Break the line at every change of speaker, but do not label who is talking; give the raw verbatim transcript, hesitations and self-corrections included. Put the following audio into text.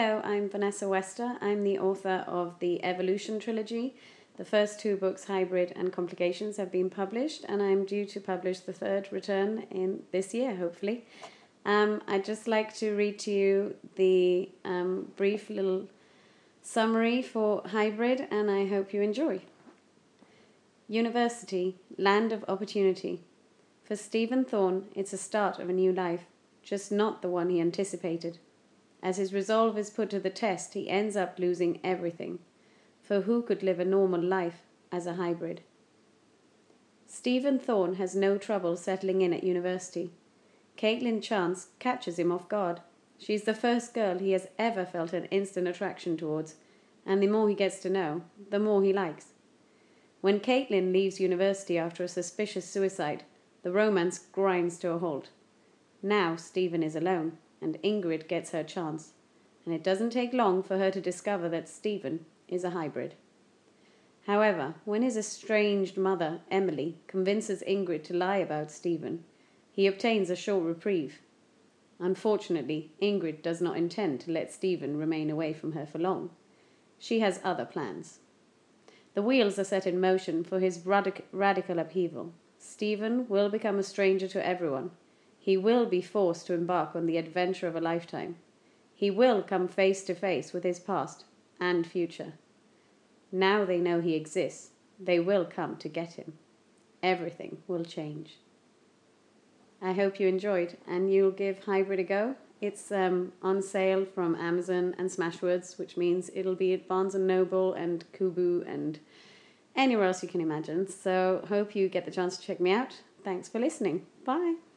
Hello, I'm Vanessa Wester. I'm the author of the Evolution trilogy. The first two books, Hybrid and Complications, have been published, and I'm due to publish the third, Return, in this year, hopefully. Um, I'd just like to read to you the um, brief little summary for Hybrid, and I hope you enjoy. University, land of opportunity. For Stephen Thorne, it's a start of a new life, just not the one he anticipated. As his resolve is put to the test, he ends up losing everything. For who could live a normal life as a hybrid? Stephen Thorne has no trouble settling in at university. Caitlin Chance catches him off guard. She's the first girl he has ever felt an instant attraction towards, and the more he gets to know, the more he likes. When Caitlin leaves university after a suspicious suicide, the romance grinds to a halt. Now Stephen is alone, and Ingrid gets her chance, and it doesn't take long for her to discover that Stephen is a hybrid. However, when his estranged mother, Emily, convinces Ingrid to lie about Stephen, he obtains a short reprieve. Unfortunately, Ingrid does not intend to let Stephen remain away from her for long. She has other plans. The wheels are set in motion for his radic- radical upheaval. Stephen will become a stranger to everyone. He will be forced to embark on the adventure of a lifetime. He will come face to face with his past and future. Now they know he exists, they will come to get him. Everything will change. I hope you enjoyed, and you'll give Hybrid a go. It's um, on sale from Amazon and Smashwords, which means it'll be at Barnes and Noble and Kubu and anywhere else you can imagine. So hope you get the chance to check me out. Thanks for listening. Bye.